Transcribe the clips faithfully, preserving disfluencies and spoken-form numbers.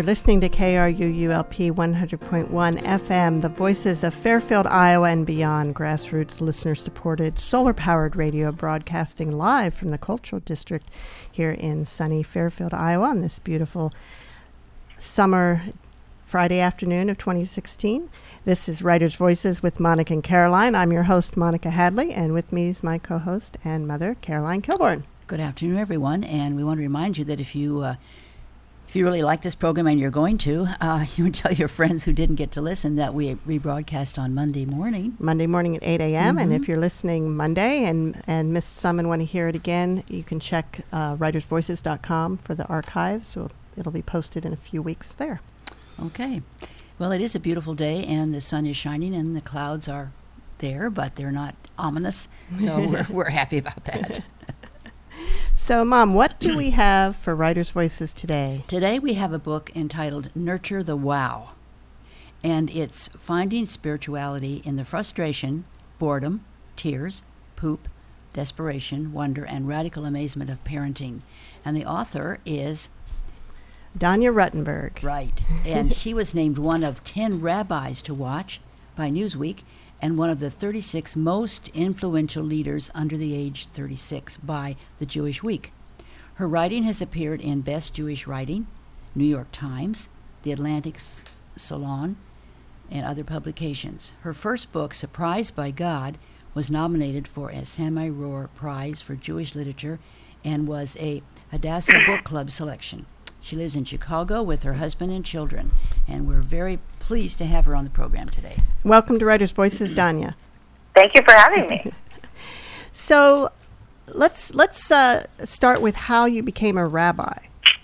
You're listening to K R U U L P one hundred point one F M, the voices of Fairfield, Iowa and beyond, grassroots, listener-supported, solar-powered radio broadcasting live from the Cultural District here in sunny Fairfield, Iowa on this beautiful summer Friday afternoon of twenty sixteen. This is Writers' Voices with Monica and Caroline. I'm your host, Monica Hadley, and with me is my co-host and mother, Caroline Kilborn. Good afternoon, everyone, and we want to remind you that if you uh, if you really like this program, and you're going to, uh, you would tell your friends who didn't get to listen that we rebroadcast on Monday morning. Monday morning at eight a.m., Mm-hmm. and if you're listening Monday and, and missed some and want to hear it again, you can check uh, writers voices dot com for the archives. So it'll be posted in a few weeks there. Okay. Well, it is a beautiful day, and the sun is shining, and the clouds are there, but they're not ominous, so we're, we're happy about that. So, Mom, what do we have for Writers' Voices today? Today we have a book entitled Nurture the Wow, and it's finding spirituality in the frustration, boredom, tears, poop, desperation, wonder, and radical amazement of parenting. And the author is Danya Ruttenberg. Right, and she was named one of ten rabbis to watch by Newsweek and one of the thirty-six most influential leaders under the age thirty-six by the Jewish Week. Her writing has appeared in Best Jewish Writing, New York Times, The Atlantic Salon, and other publications. Her first book, Surprised by God, was nominated for a Sammy Rohr Prize for Jewish Literature and was a Hadassah Book Club selection. She lives in Chicago with her husband and children, and we're very pleased to have her on the program today. Welcome to Writers' Voices, Danya. Thank you for having me. So let's let's uh, start with how you became a rabbi.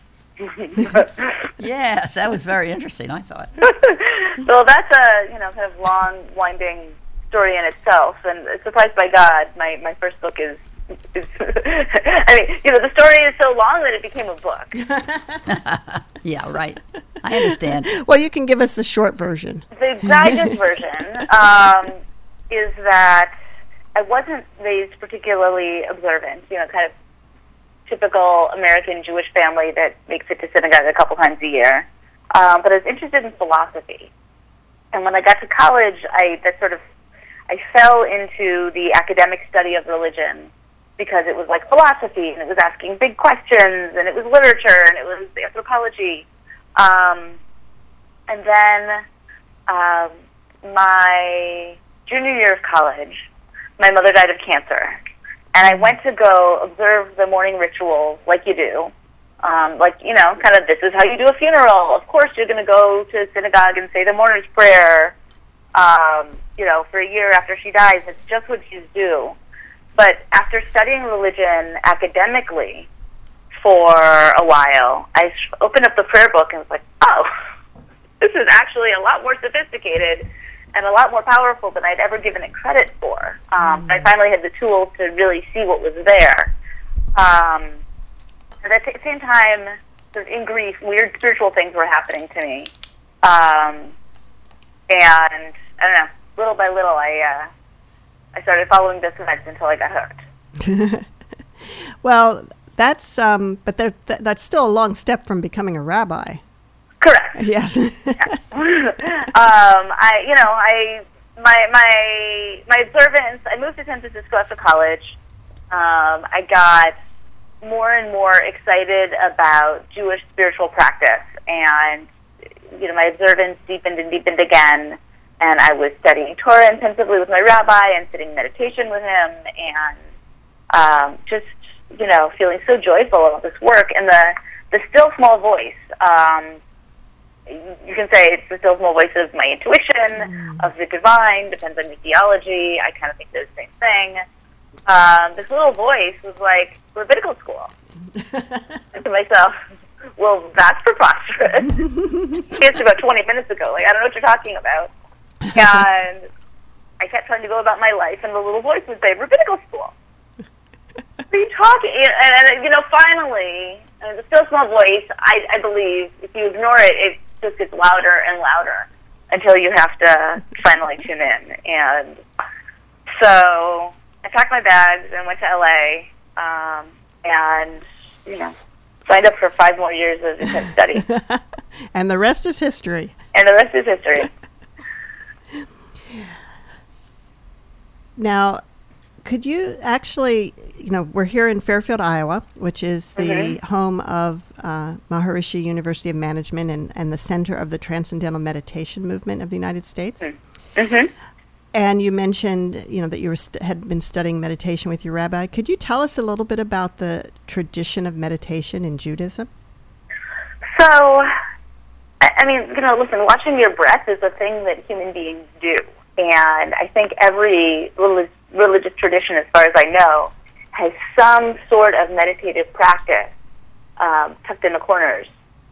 Yes, that was very interesting, I thought. Well, that's a you know kind of long, winding story in itself. And Surprised by God, my, my first book is. is I mean, you know, the story is so long that it became a book. Yeah, right. I understand. Well, you can give us the short version. The digest version um, is that I wasn't raised particularly observant, you know, kind of typical American Jewish family that makes it to synagogue a couple times a year. Um, but I was interested in philosophy. And when I got to college, I that sort of I fell into the academic study of religion because it was like philosophy, and it was asking big questions, and it was literature, and it was anthropology. Um, and then um, my junior year of college, my mother died of cancer. And I went to go observe the morning rituals like you do. Um, like, you know, kind of this is how you do a funeral. Of course you're going to go to synagogue and say the mourner's prayer, um, you know, for a year after she dies. It's just what Jews do. But after studying religion academically for a while, I opened up the prayer book and was like, oh, this is actually a lot more sophisticated and a lot more powerful than I'd ever given it credit for. Um, mm. I finally had the tools to really see what was there. Um, and at the same time, sort of in grief, weird spiritual things were happening to me. Um, and, I don't know, little by little, I... Uh, I started following this meds until I got hooked. Well, that's um, but that, that, that's still a long step from becoming a rabbi. Correct. Yes. Yeah. um, I, you know, I my my my observance. I moved to San Francisco after college. Um, I got more and more excited about Jewish spiritual practice, and you know, my observance deepened and deepened again. And I was studying Torah intensively with my rabbi and sitting in meditation with him and um, just, you know, feeling so joyful about this work. And the, the still small voice, um, you can say it's the still small voice of my intuition, mm. of the divine, depends on your theology. I kind of think they're the same thing. Um, this little voice was like, rabbinical school. And to myself, well, that's preposterous. It's about twenty minutes ago. Like, I don't know what you're talking about. And I kept trying to go about my life, and the little voice would say, rabbinical school. What are you talking? And, and, and you know, finally, and the still small voice, I, I believe, if you ignore it, it just gets louder and louder until you have to finally tune in. And so I packed my bags and went to L A, um, and, you know, signed up for five more years of intense study. And the rest is history. And the rest is history. Now, could you actually, you know, we're here in Fairfield, Iowa, which is the mm-hmm. home of uh, Maharishi University of Management and, and the center of the Transcendental Meditation Movement of the United States. Mm-hmm. And you mentioned, you know, that you were st- had been studying meditation with your rabbi. Could you tell us a little bit about the tradition of meditation in Judaism? So, I mean, you know, listen, watching your breath is a thing that human beings do. And I think every relig- religious tradition, as far as I know, has some sort of meditative practice um, tucked in the corners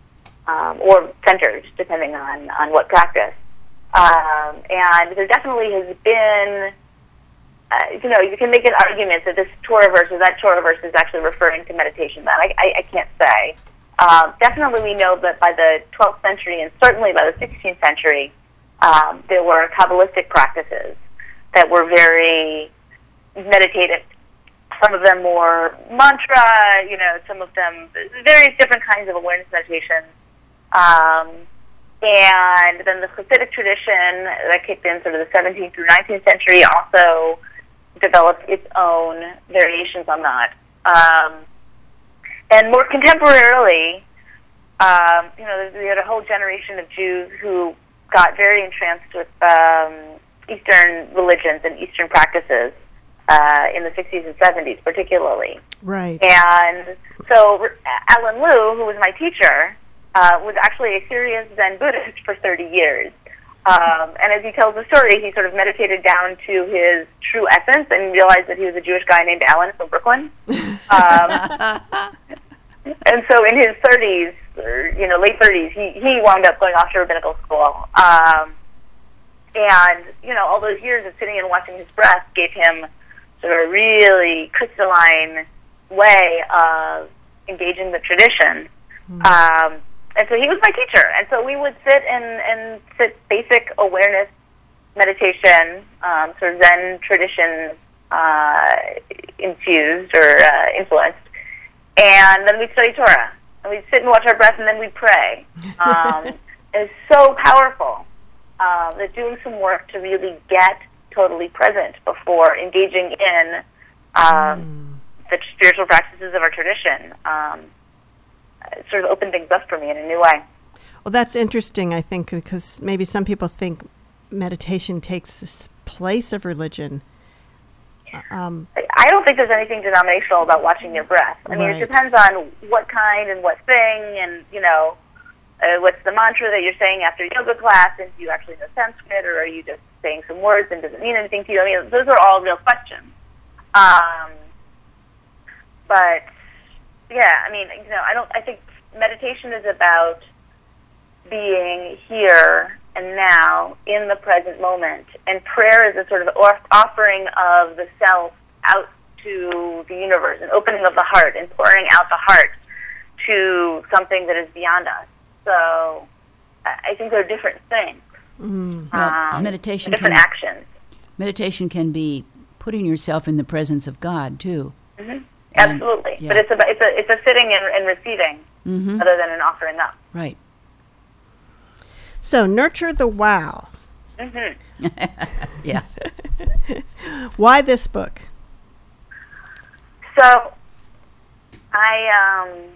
um, or centered, depending on, on what practice. Um, and there definitely has been, uh, you know, you can make an argument that this Torah verse or that Torah verse is actually referring to meditation. That I, I, I can't say. Um, definitely we know that by the twelfth century and certainly by the sixteenth century, um, there were Kabbalistic practices that were very meditative. Some of them more mantra, you know, some of them various different kinds of awareness meditation. Um, and then the Hasidic tradition that kicked in sort of the seventeenth through nineteenth century also developed its own variations on that. Um, and more contemporarily, um, you know, we had a whole generation of Jews who got very entranced with um, Eastern religions and Eastern practices uh, in the sixties and seventies, particularly. Right. And so Alan Liu, who was my teacher, uh, was actually a serious Zen Buddhist for thirty years. Um, and as he tells the story, he sort of meditated down to his true essence and realized that he was a Jewish guy named Alan from Brooklyn. Um, and so in his thirties, or, you know, late thirties, he, he wound up going off to rabbinical school. Um, and, you know, all those years of sitting and watching his breath gave him sort of a really crystalline way of engaging the tradition. Mm-hmm. Um, and so he was my teacher. And so we would sit and, and sit basic awareness meditation, um, sort of Zen tradition uh, infused or uh, influenced. And then we'd study Torah. And we'd sit and watch our breath, and then we'd pray. Um, it's so powerful. Uh, that doing some work to really get totally present before engaging in um, mm. the spiritual practices of our tradition um, sort of opened things up for me in a new way. Well, that's interesting, I think, because maybe some people think meditation takes this place of religion. Um, I don't think there's anything denominational about watching your breath. I mean, right. It depends on what kind and what thing, and, you know, uh, what's the mantra that you're saying after yoga class, and do you actually know Sanskrit, or are you just saying some words and does it mean anything to you? I mean, those are all real questions. Um, but, yeah, I mean, you know, I don't, I think meditation is about being here and now in the present moment, and prayer is a sort of offering of the self out to the universe, an opening of the heart and pouring out the heart to something that is beyond us. So I think they're different things. Mm. Well, um, meditation different can, actions. Meditation can be putting yourself in the presence of God too. Mm-hmm. Absolutely, and, yeah. But it's a it's a it's a sitting and, and receiving, mm-hmm. rather than an offering up. Right. So nurture the wow. Mm-hmm. Yeah. Why this book? So, I um,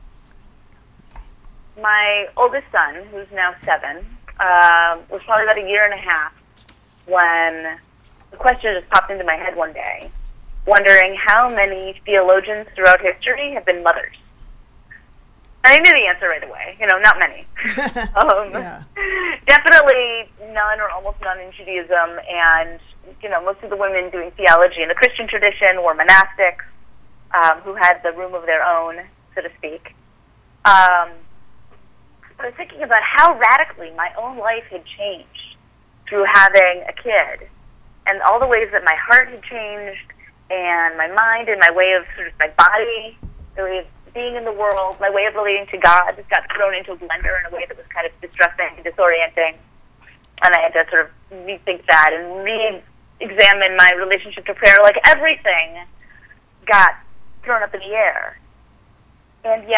my oldest son, who's now seven, uh, was probably about a year and a half when the question just popped into my head one day, wondering how many theologians throughout history have been mothers. And I knew the answer right away. You know, not many. um, yeah. Definitely none or almost none in Judaism, and, you know, most of the women doing theology in the Christian tradition were monastics um, who had the room of their own, so to speak. Um, I was thinking about how radically my own life had changed through having a kid, and all the ways that my heart had changed, and my mind and my way of sort of my body, the way of being in the world, my way of relating to God got thrown into a blender in a way that was kind of distressing and disorienting. And I had to sort of rethink that and re-examine my relationship to prayer. Like, everything got thrown up in the air. And yet,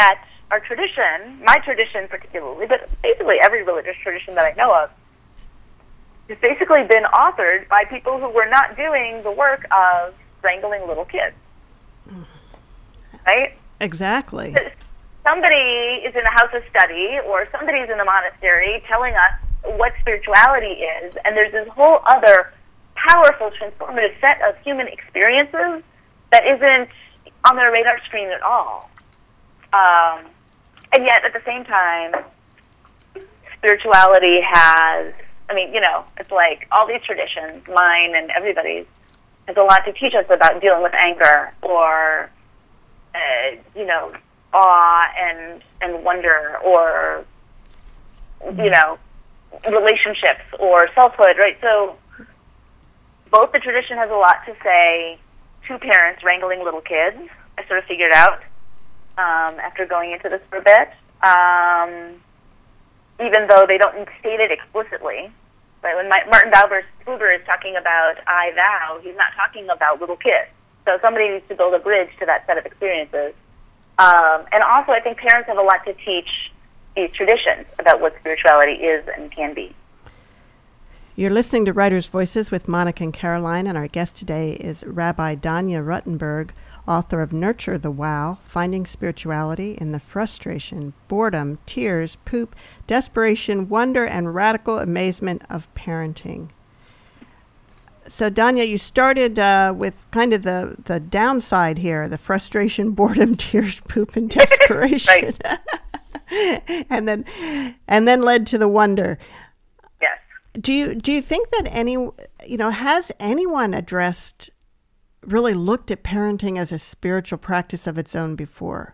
our tradition, my tradition particularly, but basically every religious tradition that I know of, has basically been authored by people who were not doing the work of wrangling little kids. Right? Exactly. Somebody is in a house of study or somebody's in a monastery telling us what spirituality is, and there's this whole other powerful, transformative set of human experiences that isn't on their radar screen at all. Um, and yet, at the same time, spirituality has, I mean, you know, it's like all these traditions, mine and everybody's, has a lot to teach us about dealing with anger or, uh, you know, awe and, and wonder or, you know, relationships or selfhood, right? So both the tradition has a lot to say to parents wrangling little kids. I sort of figured out um, after going into this for a bit, um, even though they don't state it explicitly. Right? When my, Martin Buber, Buber is talking about I vow, he's not talking about little kids. So somebody needs to build a bridge to that set of experiences. Um, and also, I think parents have a lot to teach these traditions about what spirituality is and can be. You're listening to Writers' Voices with Monica and Caroline, and our guest today is Rabbi Danya Ruttenberg, author of Nurture the Wow, Finding Spirituality in the Frustration, Boredom, Tears, Poop, Desperation, Wonder, and Radical Amazement of Parenting. So, Danya, you started uh, with kind of the, the downside here, the frustration, boredom, tears, poop, and desperation. and then and then led to the wonder. Yes. Do you do you think that any, you know, has anyone addressed, really looked at parenting as a spiritual practice of its own before?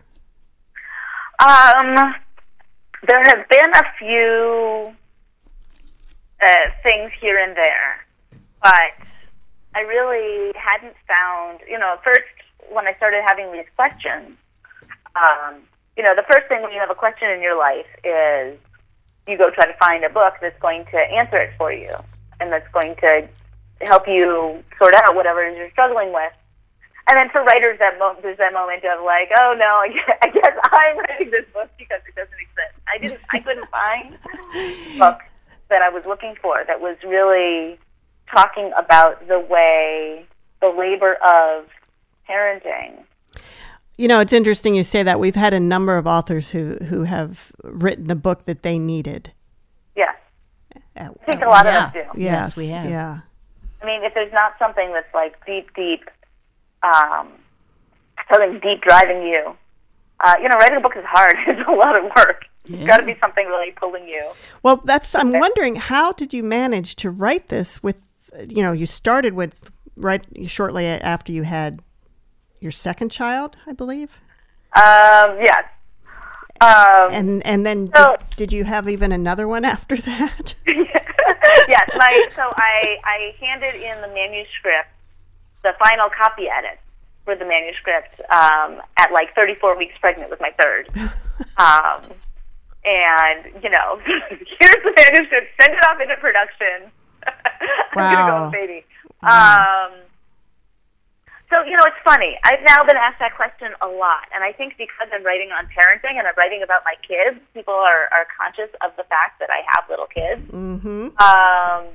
Um, there have been a few uh, things here and there, but I really hadn't found, you know, first when I started having these questions, um, you know, the first thing when you have a question in your life is you go try to find a book that's going to answer it for you and that's going to help you sort out whatever it is you're struggling with. And then for writers, that mo- there's that moment of like, oh no, I guess, I guess I'm writing this book because it doesn't exist. I didn't, I couldn't find a book that I was looking for that was really talking about the way, the labor of parenting. You know, it's interesting you say that. We've had a number of authors who, who have written the book that they needed. Yes. Uh, I think a lot yeah. of us do. Yes, Yes, we have. Yeah. I mean, if there's not something that's like deep, deep, um, something deep driving you, uh, you know, writing a book is hard. It's a lot of work. Yeah. It's got to be something really pulling you. Well, that's, I'm wondering, how did you manage to write this with, you know, you started with right shortly after you had your second child, I believe? Um, yes. Um, and and then so, did, did you have even another one after that? yes. My, so I, I handed in the manuscript, the final copy edit for the manuscript um, at like thirty-four weeks pregnant with my third. Um, and, you know, here's the manuscript, send it off into production. I'm Wow. going to go with baby. Wow. Um, so, you know, it's funny. I've now been asked that question a lot. And I think because I'm writing on parenting and I'm writing about my kids, people are, are conscious of the fact that I have little kids. Mm-hmm. Um,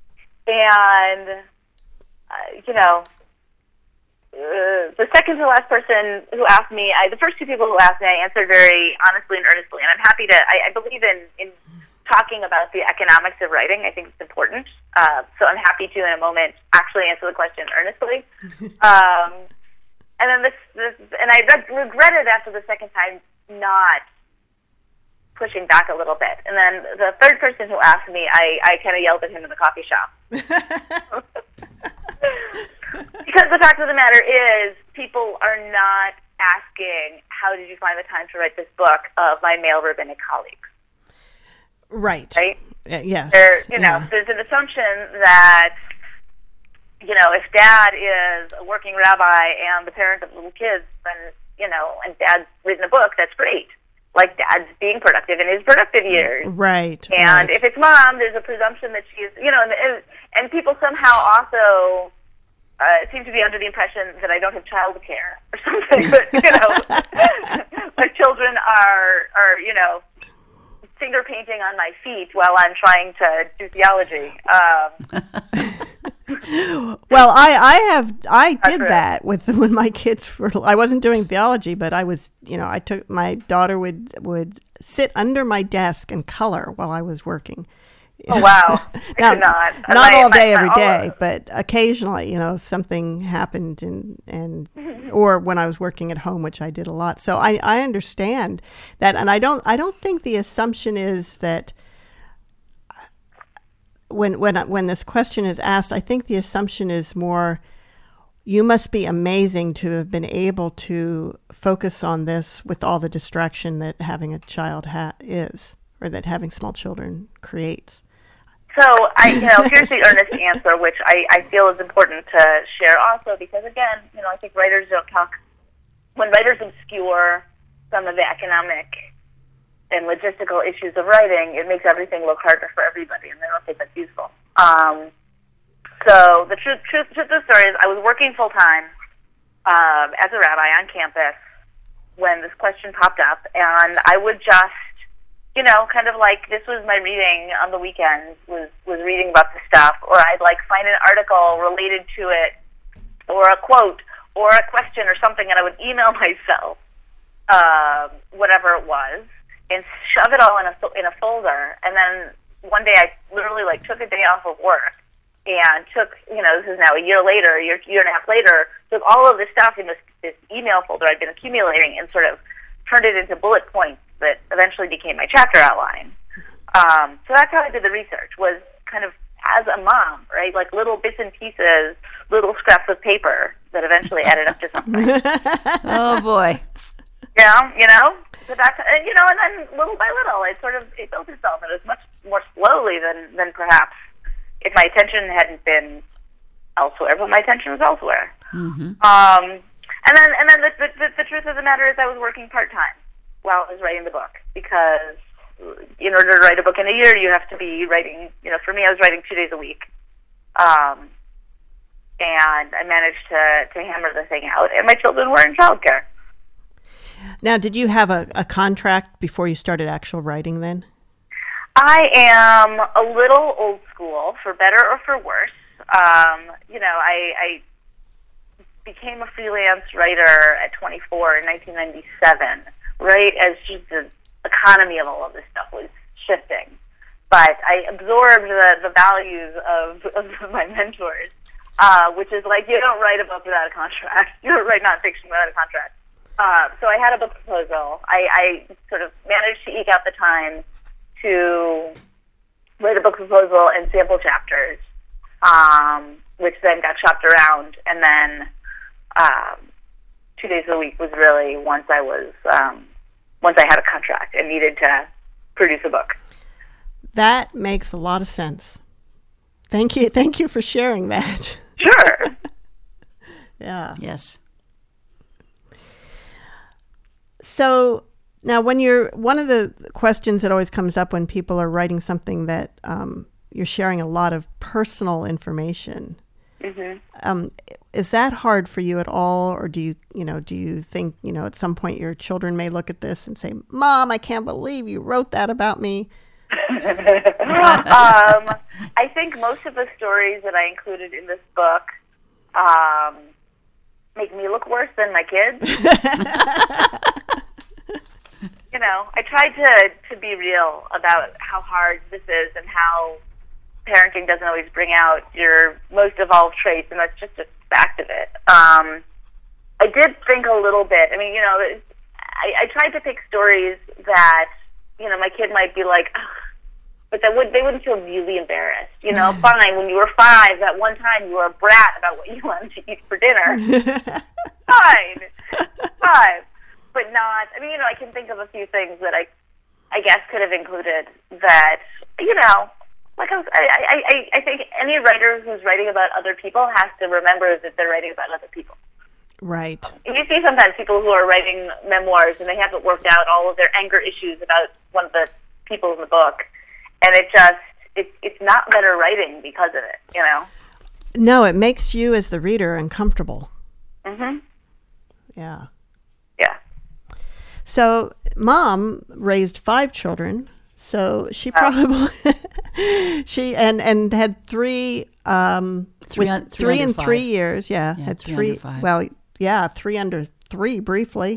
and, uh, you know, uh, the second to last person who asked me, I, the first two people who asked me, I answered very honestly and earnestly. And I'm happy to, I, I believe in, in talking about the economics of writing. I think it's important. Uh, so I'm happy to, in a moment, actually answer the question earnestly. um, and then this, this and I re- regretted after the second time not pushing back a little bit. And then the third person who asked me, I, I kind of yelled at him in the coffee shop. Because the fact of the matter is, people are not asking, how did you find the time to write this book, of my male rabbinic colleagues. Right. Right? Uh, yes. There, you know, yeah. there's an assumption that, you know, if dad is a working rabbi and the parent of little kids, then, you know, and dad's written a book, that's great. Like, dad's being productive in his productive years. Right. And right. if it's mom, there's a presumption that she's, you know, and, and people somehow also uh, seem to be under the impression that I don't have childcare or something. But you know, my children are are you know finger painting on my feet while I'm trying to do theology. Um, well, I, I have I did that with when my kids were. I wasn't doing theology, but I was. You know, I took my daughter would would sit under my desk and color while I was working. Oh, wow. I now, could not. Not my, all day, my, every my, day, all, but occasionally, you know, if something happened and, and or when I was working at home, which I did a lot. So I, I understand that. And I don't, I don't think the assumption is that when, when, when this question is asked, I think the assumption is more, you must be amazing to have been able to focus on this with all the distraction that having a child ha- is, or that having small children creates. So, I, you know, here's the earnest answer, which I, I feel is important to share also, because again, you know, I think writers don't talk, when writers obscure some of the economic and logistical issues of writing, it makes everything look harder for everybody, and I don't think that's useful. Um, so the truth, truth, truth of the story is I was working full-time um, as a rabbi on campus when this question popped up, and I would just, you know, kind of like this was my reading on the weekends, was, was reading about the stuff, or I'd like find an article related to it, or a quote, or a question or something, and I would email myself, uh, whatever it was, and shove it all in a, in a folder, and then one day I literally like took a day off of work, and took, you know, this is now a year later, a year, year and a half later, took all of this stuff in this, this email folder I'd been accumulating and sort of turned it into bullet points that eventually became my chapter outline. Um, so that's how I did the research, was kind of as a mom, right? Like little bits and pieces, little scraps of paper that eventually added up to something. Oh, boy. Yeah, you know? So that's, you know, and then little by little, it sort of, it built itself, and it was much more slowly than, than perhaps if my attention hadn't been elsewhere, but my attention was elsewhere. Mm-hmm. Um, and then, and then the, the, the truth of the matter is I was working part-time while I was writing the book, because in order to write a book in a year, you have to be writing, you know, for me, I was writing two days a week. Um, and I managed to, to hammer the thing out, and my children were in childcare. Now, did you have a, a contract before you started actual writing then? I am a little old school, for better or for worse. Um, you know, I, I became a freelance writer at twenty-four in nineteen ninety-seven, right as just the economy of all of this stuff was shifting. But I absorbed the, the values of, of my mentors, uh, which is like, you don't write a book without a contract. You don't write nonfiction without a contract. Uh, so I had a book proposal. I, I sort of managed to eke out the time to write a book proposal and sample chapters, um, which then got shopped around, and then um, two days a week was really once I was um, once I had a contract and needed to produce a book. That makes a lot of sense. Thank you. Thank you for sharing that. Sure. Yeah. Yes. So now, when you're, one of the questions that always comes up when people are writing something that um, you're sharing a lot of personal information. Mm-hmm. Um, is that hard for you at all, or do you, you know, do you think, you know, at some point your children may look at this and say, "Mom, I can't believe you wrote that about me"? um, I think most of the stories that I included in this book um, make me look worse than my kids. You know, I tried to, to be real about how hard this is and how parenting doesn't always bring out your most evolved traits, and that's just a fact of it. Um, I did think a little bit. I mean, you know, I, I tried to pick stories that, you know, my kid might be like, ugh, but that would they wouldn't feel really embarrassed. You know, fine, when you were five, that one time you were a brat about what you wanted to eat for dinner. Fine. Fine. But not, I mean, you know, I can think of a few things that I, I guess could have included that, you know, like I, was, I, I, I think any writer who's writing about other people has to remember that they're writing about other people. Right. And you see sometimes people who are writing memoirs and they haven't worked out all of their anger issues about one of the people in the book, and it just, it, it's not better writing because of it, you know? No, it makes you as the reader uncomfortable. Mm-hmm. Yeah. Yeah. So Mom raised five children. So she Wow. probably she and and had three um Three with un- three three under in three five. years. Yeah, Yeah, had three three. under five. Well, yeah, three under three briefly.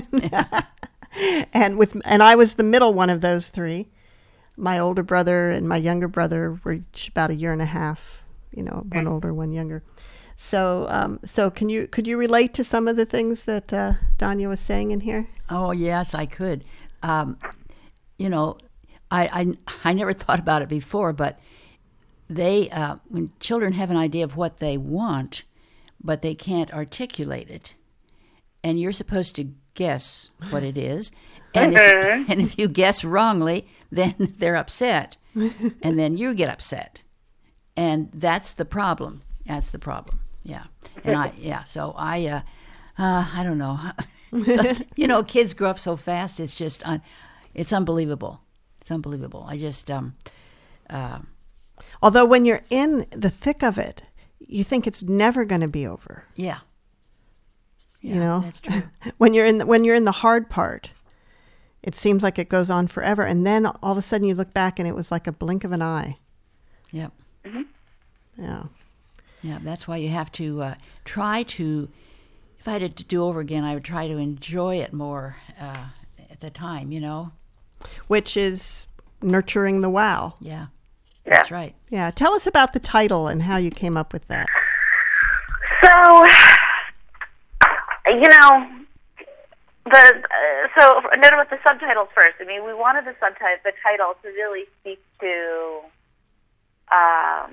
and with and I was the middle one of those three. My older brother and my younger brother were each about a year and a half. You know, one older, one younger. So, um, so can you could you relate to some of the things that uh, Danya was saying in here? Oh, yes, I could. Um, you know, I, I, I never thought about it before, but they, uh, when children have an idea of what they want, but they can't articulate it, and you're supposed to guess what it is, and if, and if you guess wrongly, then they're upset, and then you get upset, and that's the problem. That's the problem. Yeah, and I yeah. So I, uh, uh, I don't know. You know, kids grow up so fast. It's just, un- it's unbelievable. It's unbelievable. I just, um, uh, Although when you're in the thick of it, you think it's never going to be over. yeah. Yeah, You know, that's true. when you're in the, when you're in the hard part, it seems like it goes on forever, and then all of a sudden you look back and it was like a blink of an eye. Yep. Yeah. Yeah, that's why you have to uh, try to, if I had to do over again, I would try to enjoy it more uh, at the time, you know? Which is nurturing the wow. Yeah, Yeah. that's right. Yeah. Tell us about the title and how you came up with that. So, you know, the uh, so a note about the subtitles first. I mean, we wanted the subtitle, the title, to really speak to um,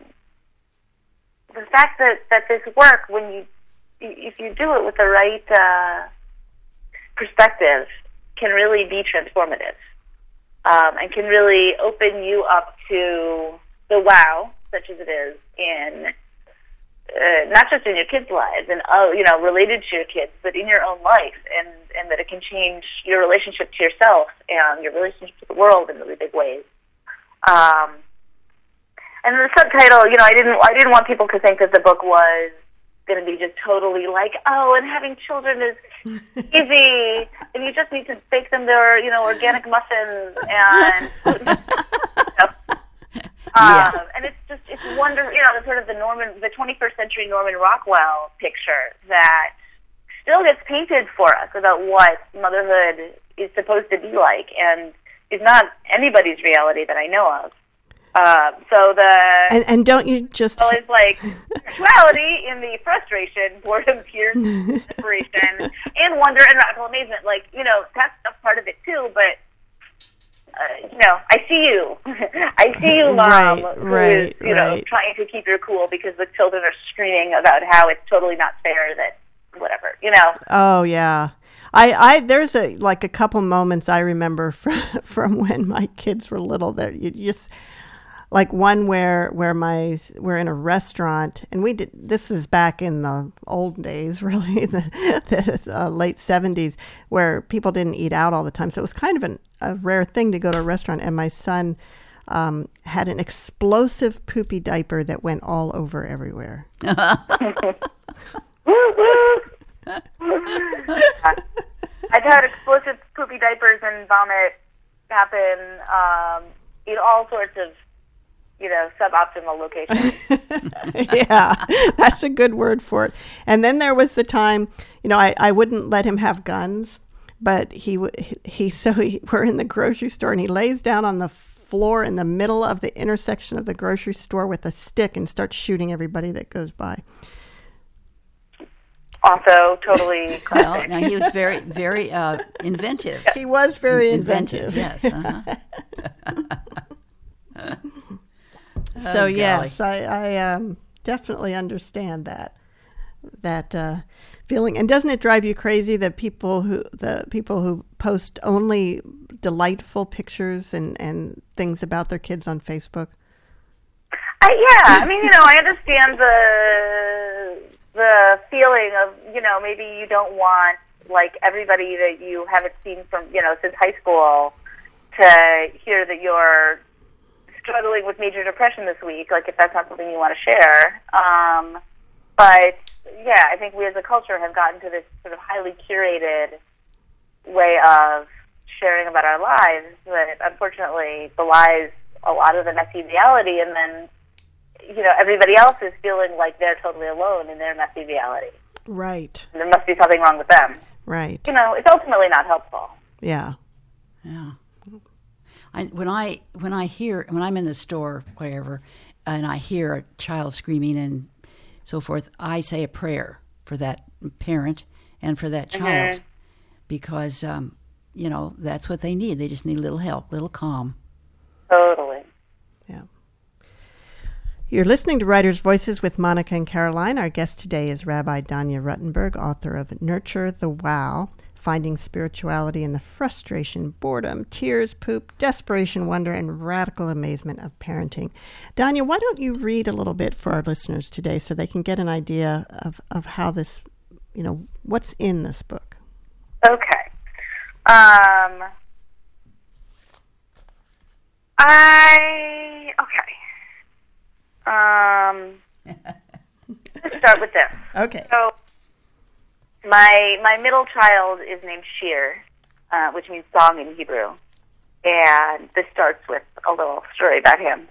the fact that, that this work, when you if you do it with the right uh, perspective, can really be transformative, um, and can really open you up to the wow, such as it is in. Uh, not just in your kids' lives and, oh, you know, related to your kids, but in your own life, and, and that it can change your relationship to yourself and your relationship to the world in really big ways. Um, and the subtitle, you know, I didn't, I didn't want people to think that the book was going to be just totally like, oh, and having children is easy, and you just need to bake them their, you know, organic muffins and. You know, Yeah. Um, and it's just, it's wonderful, you know, sort of the Norman, the twenty-first century Norman Rockwell picture that still gets painted for us about what motherhood is supposed to be like, and is not anybody's reality that I know of. Um, so the, And and don't you just so it's like sexuality in the frustration, boredom, tears, inspiration, and wonder and radical amazement. Like, you know, that's a part of it too, but Uh, you know, I see you. I see you, Mom, Right, who right, is, you know, right. trying to keep your cool because the children are screaming about how it's totally not fair that whatever, you know. Oh yeah. I, I there's a like a couple moments I remember from from when my kids were little that you just like one where where my we're in a restaurant, and we did this is back in the old days, really, the, the uh, late seventies, where people didn't eat out all the time, so it was kind of an, a rare thing to go to a restaurant. And my son um, had an explosive poopy diaper that went all over everywhere. I've had explosive poopy diapers and vomit happen um, in all sorts of, you know, suboptimal locations. Yeah, that's a good word for it. And then there was the time, you know, I, I wouldn't let him have guns, but he w- he so he, we're in the grocery store, and he lays down on the floor in the middle of the intersection of the grocery store with a stick and starts shooting everybody that goes by. Also, totally Well, classic. now he was very, very uh, inventive. He was very inventive. Yes. Uh-huh. So Oh, yes, I, I um, definitely understand that that uh, feeling. And doesn't it drive you crazy that people who the people who post only delightful pictures and, and things about their kids on Facebook? I, yeah, I mean, you know, I understand the the feeling of, you know, maybe you don't want like everybody that you haven't seen from, you know, since high school to hear that you're struggling with major depression this week, like if that's not something you want to share. Um, but, yeah, I think we as a culture have gotten to this sort of highly curated way of sharing about our lives that unfortunately belies a lot of the messy reality, and then, you know, everybody else is feeling like they're totally alone in their messy reality. Right. And there must be something wrong with them. Right. You know, it's ultimately not helpful. Yeah. Yeah. I, when I when I hear when I'm in the store, whatever, and I hear a child screaming and so forth, I say a prayer for that parent and for that child, mm-hmm. because um, you know, that's what they need. They just need a little help, a little calm. Totally. Yeah. You're listening to Writers' Voices with Monica and Caroline. Our guest today is Rabbi Danya Ruttenberg, author of Nurture the Wow, Finding Spirituality in the Frustration, Boredom, Tears, Poop, Desperation, Wonder, and Radical Amazement of Parenting. Danya, why don't you read a little bit for our listeners today so they can get an idea of, of how this, you know, what's in this book? Okay. Um... I, okay. Um, let's start with this. Okay. So, my my middle child is named Shir, uh, which means song in Hebrew. And this starts with a little story about him.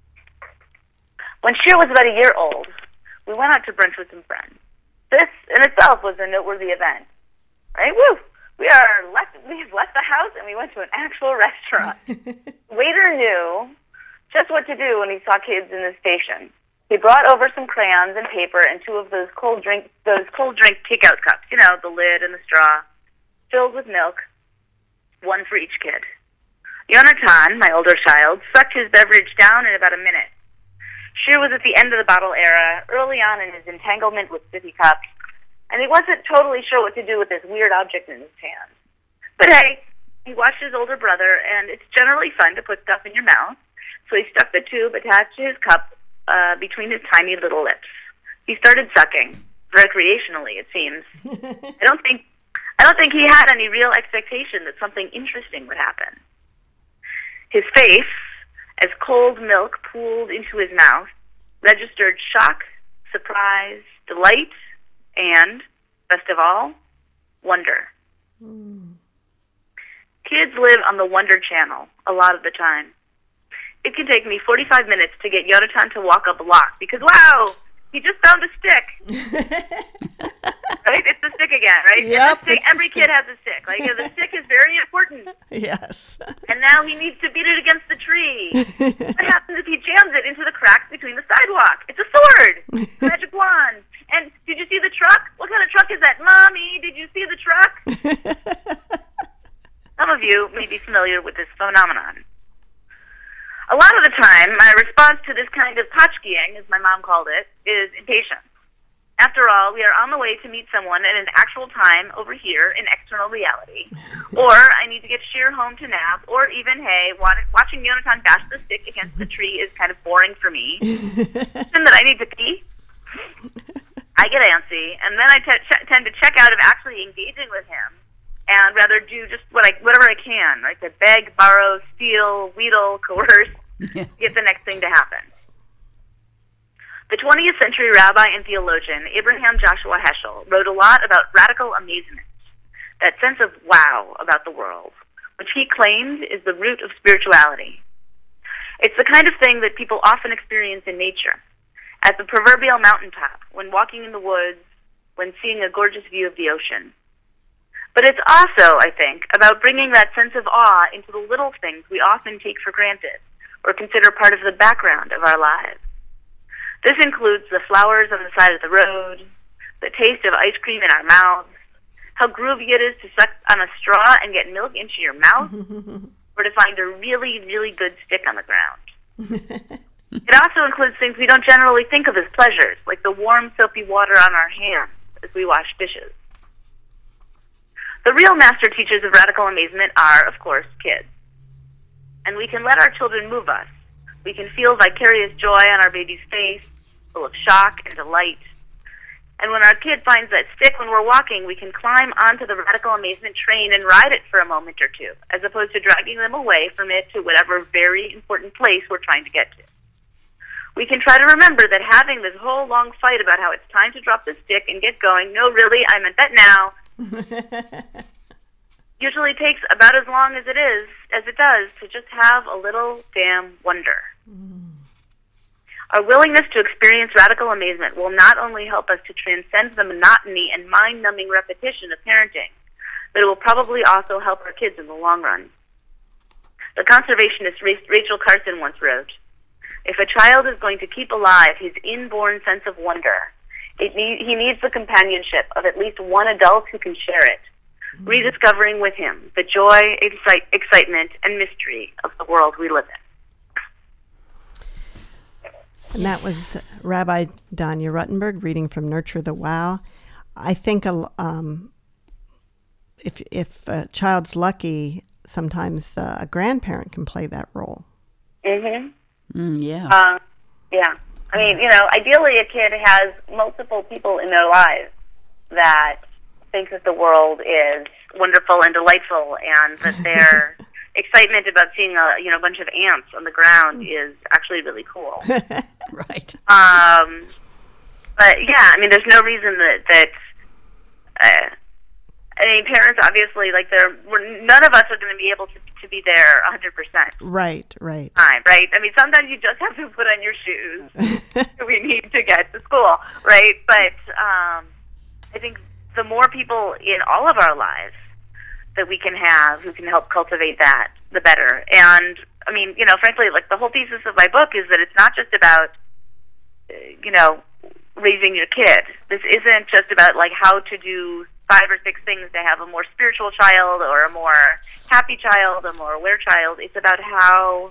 When Shir was about a year old, we went out to brunch with some friends. This in itself was a noteworthy event. Right? Woo! We are left. We've left the house and we went to an actual restaurant. Waiter knew just what to do when he saw kids in the station. He brought over some crayons and paper and two of those cold drink those cold drink takeout cups. You know, the lid and the straw, filled with milk, one for each kid. Yonatan, my older child, sucked his beverage down in about a minute. Shir was at the end of the bottle era, early on in his entanglement with sippy cups, and he wasn't totally sure what to do with this weird object in his hand. But hey, he watched his older brother, and it's generally fun to put stuff in your mouth, so he stuck the tube attached to his cup uh, between his tiny little lips. He started sucking, recreationally, it seems. I don't think I don't think he had any real expectation that something interesting would happen. His face, as cold milk pooled into his mouth, registered shock, surprise, delight, and, best of all, wonder. Mm. Kids live on the Wonder Channel a lot of the time. It can take me forty-five minutes to get Yonatan to walk a block because, wow, he just found a stick. Right? It's the stick again, right? Yep, stick, every kid has a stick. Like, the stick is very important. Yes. And now he needs to beat it against the tree. What happens if he jams it into the cracks between the sidewalk? It's a sword. Magic wand. And did you see the truck? What kind of truck is that? Mommy, did you see the truck? Some of you may be familiar with this phenomenon. A lot of the time, my response to this kind of tchotchkeing, as my mom called it, is impatience. After all, we are on the way to meet someone at an actual time over here in external reality. Or I need to get Shir home to nap, or even, hey, watching Yonatan bash the stick against the tree is kind of boring for me. And that I need to pee. I get antsy, and then I t- ch- tend to check out of actually engaging with him, and rather do just what I, whatever I can, like to beg, borrow, steal, wheedle, coerce, get the next thing to happen. The twentieth century rabbi and theologian Abraham Joshua Heschel wrote a lot about radical amazement, that sense of wow about the world, which he claimed is the root of spirituality. It's the kind of thing that people often experience in nature, at the proverbial mountaintop, when walking in the woods, when seeing a gorgeous view of the ocean. But it's also, I think, about bringing that sense of awe into the little things we often take for granted or consider part of the background of our lives. This includes the flowers on the side of the road, the taste of ice cream in our mouths, how groovy it is to suck on a straw and get milk into your mouth, or to find a really, really good stick on the ground. It also includes things we don't generally think of as pleasures, like the warm, soapy water on our hands as we wash dishes. The real master teachers of radical amazement are, of course, kids. And we can let our children move us. We can feel vicarious joy on our baby's face, full of shock and delight. And when our kid finds that stick when we're walking, we can climb onto the Radical Amazement train and ride it for a moment or two, as opposed to dragging them away from it to whatever very important place we're trying to get to. We can try to remember that having this whole long fight about how it's time to drop the stick and get going, no, really, I meant that now, usually takes about as long as it is, as it does, to just have a little damn wonder. Mm. Our willingness to experience radical amazement will not only help us to transcend the monotony and mind-numbing repetition of parenting, but it will probably also help our kids in the long run. The conservationist Rachel Carson once wrote, "If a child is going to keep alive his inborn sense of wonder, it need, he needs the companionship of at least one adult who can share it, mm-hmm. rediscovering with him the joy, excite, excitement, and mystery of the world we live in." And that was Rabbi Danya Ruttenberg reading from Nurture the Wow. I think um, if if a child's lucky, sometimes uh, a grandparent can play that role. Mm-hmm. Mm, yeah. Uh, yeah. I mean, you know, ideally a kid has multiple people in their lives that think that the world is wonderful and delightful, and that their excitement about seeing a you know bunch of ants on the ground is actually really cool. Right. Um, but yeah, I mean, there's no reason that that. Uh, I mean, parents obviously, like, they're we're, none of us are going to be able to, to be there one hundred percent. Right, right. Time, right? I mean, sometimes you just have to put on your shoes. We need to get to school, right? But um, I think the more people in all of our lives that we can have who can help cultivate that, the better. And, I mean, you know, frankly, like, the whole thesis of my book is that it's not just about, uh, you know, raising your kid. This isn't just about, like, how to do five or six things to have a more spiritual child or a more happy child, a more aware child. It's about how,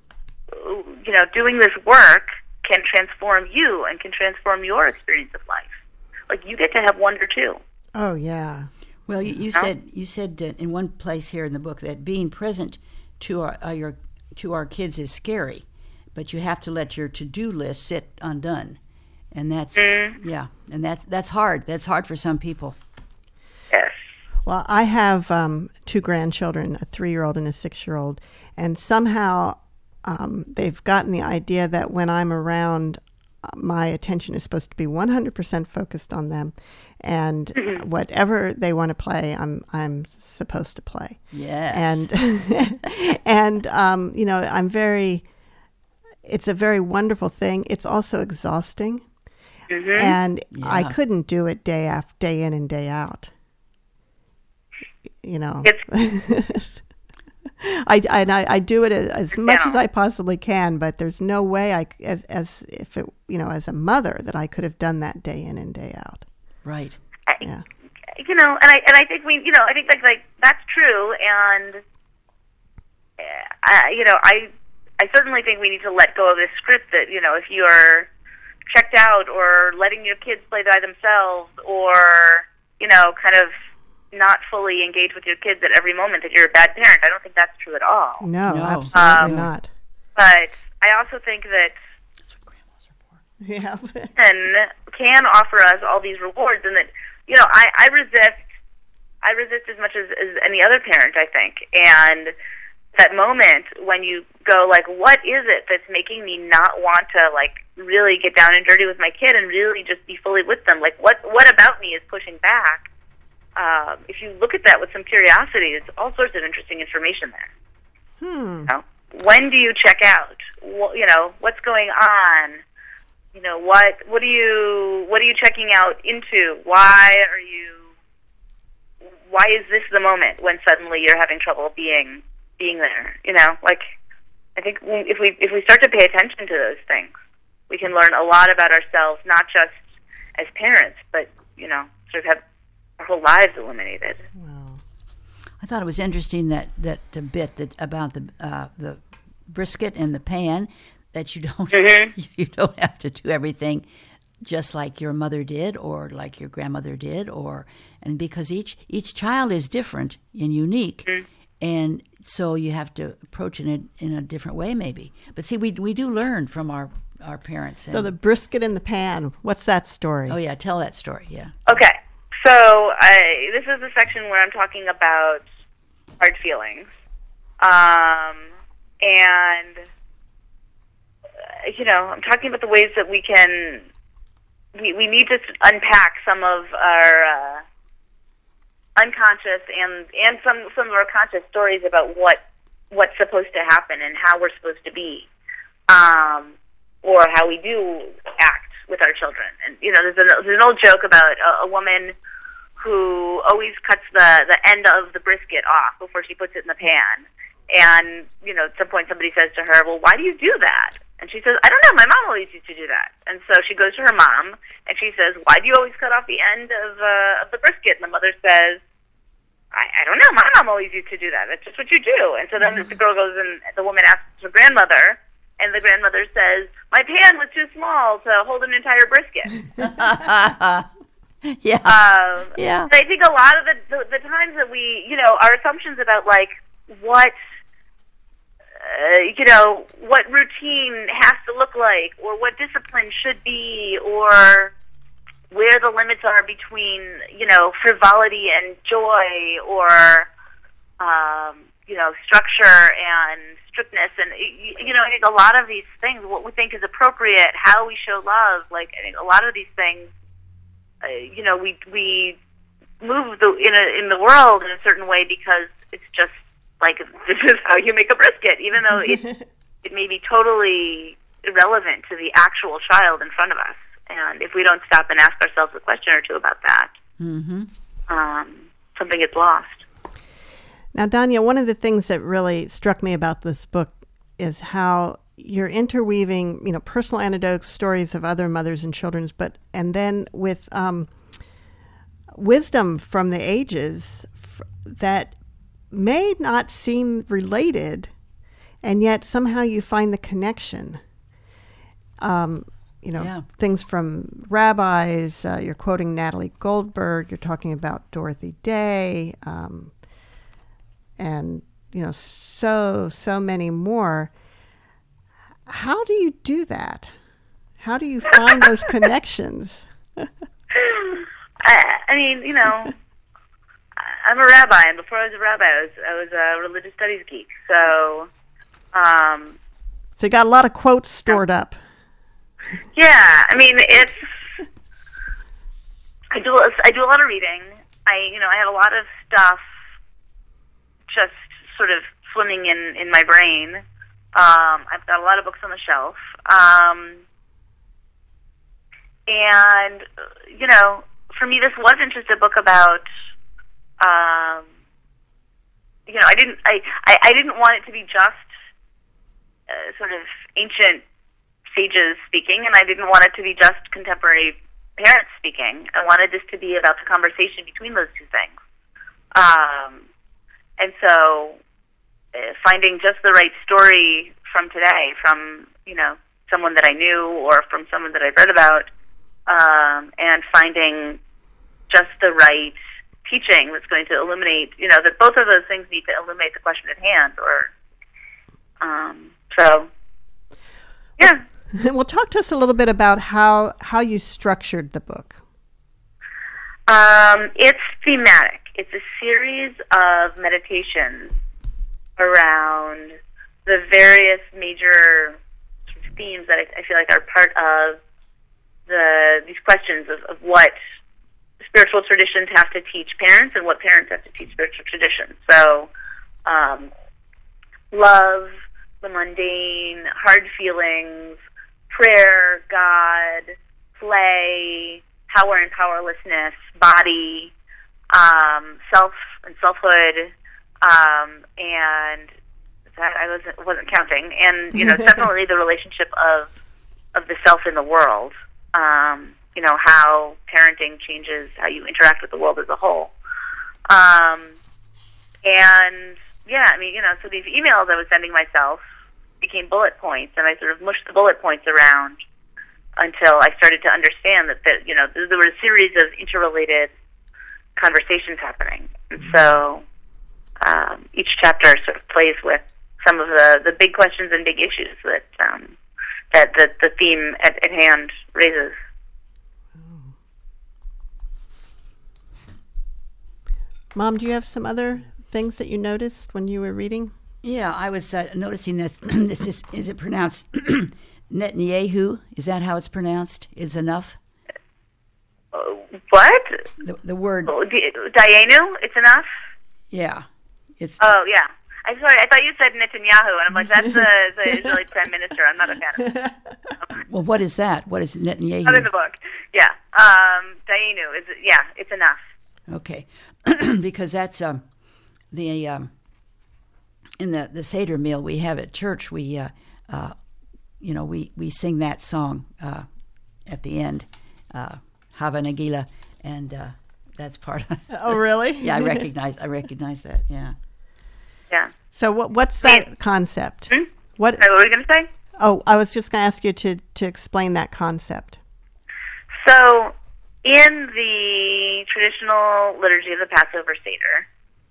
you know, doing this work can transform you and can transform your experience of life. Like, you get to have wonder too. Oh, yeah. Well, you, you said you said uh, in one place here in the book that being present to our uh, your to our kids is scary, but you have to let your to-do list sit undone, and that's mm. yeah, and that's that's hard. That's hard for some people. Yes. Well, I have um, two grandchildren, a three-year-old and a six-year-old, and somehow um, they've gotten the idea that when I'm around, uh, my attention is supposed to be one hundred percent focused on them, and mm-hmm. whatever they want to play, I'm I'm supposed to play. Yes. And and um, you know, I'm very. It's a very wonderful thing. It's also exhausting, mm-hmm. and yeah. I couldn't do it day after day in and day out. You know, I, and I, I do it as, as much as I possibly can, but there's no way I, as, as if it, you know, as a mother, that I could have done that day in and day out. Right. I, yeah. You know, and I and I think we, you know, I think like like that's true, and uh, I, you know, I I certainly think we need to let go of this script that, you know, if you are checked out or letting your kids play by themselves, or, you know, kind of not fully engage with your kids at every moment, that you're a bad parent. I don't think that's true at all. No, no. absolutely um, not. But I also think that that's what grandmas are for. Yeah. and can offer us all these rewards, and that, you know, I, I resist I resist as much as, as any other parent, I think. And that moment when you go, like, what is it that's making me not want to, like, really get down and dirty with my kid and really just be fully with them? Like, what what about me is pushing back? Um, if you look at that with some curiosity, there's all sorts of interesting information there. Hmm. You know? When do you check out? What, you know, what's going on? You know, what what are you what are you checking out into? Why are you? Why is this the moment when suddenly you're having trouble being being there? You know, like, I think we, if we if we start to pay attention to those things, we can learn a lot about ourselves, not just as parents, but, you know, sort of have our whole lives illuminated. Wow. I thought it was interesting that that a bit that about the uh, the brisket and the pan, that you don't mm-hmm. you don't have to do everything just like your mother did or like your grandmother did, or and because each each child is different and unique, mm-hmm. and so you have to approach it in a, in a different way maybe. But see, we we do learn from our our parents. So the brisket in the pan, what's that story? Oh, yeah, tell that story, yeah. Okay, so I, this is the section where I'm talking about hard feelings. Um, and, uh, you know, I'm talking about the ways that we can, we, we need to unpack some of our uh, unconscious and, and some, some of our conscious stories about what what's supposed to happen and how we're supposed to be, um, or how we do act with our children. And, you know, there's an, there's an old joke about a, a woman who always cuts the, the end of the brisket off before she puts it in the pan. And, you know, at some point somebody says to her, well, why do you do that? And she says, I don't know, my mom always used to do that. And so she goes to her mom, and she says, why do you always cut off the end of, uh, of the brisket? And the mother says, I, I don't know. My mom always used to do that. That's just what you do. And so then the girl goes and the woman asks her grandmother, and the grandmother says, my pan was too small to hold an entire brisket. yeah. Um, yeah. So I think a lot of the, the, the times that we, you know, our assumptions about, like, what, uh, you know, what routine has to look like, or what discipline should be, or where the limits are between, you know, frivolity and joy, or, um, you know, structure and strictness. And, you know, I think a lot of these things, what we think is appropriate, how we show love, like, I think a lot of these things, uh, you know, we we move the, in, a, in the world in a certain way because it's just, like, this is how you make a brisket, even though it, it may be totally irrelevant to the actual child in front of us. And if we don't stop and ask ourselves a question or two about that, mm-hmm. um, something gets lost. Now, Danya, one of the things that really struck me about this book is how you're interweaving, you know, personal anecdotes, stories of other mothers and children's, but and then with um, wisdom from the ages f- that may not seem related, and yet somehow you find the connection. Um, You know, yeah. things from rabbis, uh, you're quoting Natalie Goldberg, you're talking about Dorothy Day, um, and, you know, so, so many more. How do you do that? How do you find those connections? I, I mean, you know, I'm a rabbi, and before I was a rabbi, I was, I was a religious studies geek. So, um, so you got a lot of quotes stored up. Yeah, I mean, it's, I do, I do a lot of reading. I, you know, I have a lot of stuff just sort of swimming in, in my brain. Um, I've got a lot of books on the shelf. Um, and, you know, for me, this wasn't just a book about, um, you know, I didn't, I, I, I didn't want it to be just uh, sort of ancient sages speaking, and I didn't want it to be just contemporary parents speaking. I wanted this to be about the conversation between those two things. Um, and so uh, finding just the right story from today, from, you know, someone that I knew or from someone that I've read about, um, and finding just the right teaching that's going to illuminate, you know, that both of those things need to illuminate the question at hand, or, um, so, yeah. Well, talk to us a little bit about how, how you structured the book. Um, it's thematic. It's a series of meditations around the various major themes that I, I feel like are part of the these questions of, of what spiritual traditions have to teach parents and what parents have to teach spiritual traditions. So, um, love, the mundane, hard feelings, prayer, God, play, power and powerlessness, body, um, self and selfhood, um, and that I wasn't wasn't counting. And you know, definitely the relationship of of the self in the world. Um, you know, how parenting changes how you interact with the world as a whole. Um, and yeah, I mean, you know, so these emails I was sending myself became bullet points, and I sort of mushed the bullet points around until I started to understand that, that you know, there, there were a series of interrelated conversations happening. And so um, each chapter sort of plays with some of the, the big questions and big issues that um, that the, the theme at, at hand raises. Mom, do you have some other things that you noticed when you were reading? Yeah, I was uh, noticing that this is, is it pronounced Netanyahu? Is that how it's pronounced? Is enough? Uh, what? The, the word... Oh, Dayenu? It's enough? Yeah. It's. Oh, yeah. I'm sorry, I thought you said Netanyahu, and I'm like, that's the, the Israeli Prime Minister. I'm not a fan of it. Well, what is that? What is Netanyahu? Not in the book. Yeah. Um, Dayenu. Is, yeah, it's enough. Okay. Because that's um, the... Um, in the, the Seder meal we have at church, we, uh, uh, you know, we, we sing that song uh, at the end, uh, Hava Nagila, and uh, that's part of it. Oh, really? Yeah, I recognize I recognize that, yeah. Yeah. So what what's that Wait. concept? Hmm? What, what were you going to say? Oh, I was just going to ask you to, to explain that concept. So in the traditional liturgy of the Passover Seder,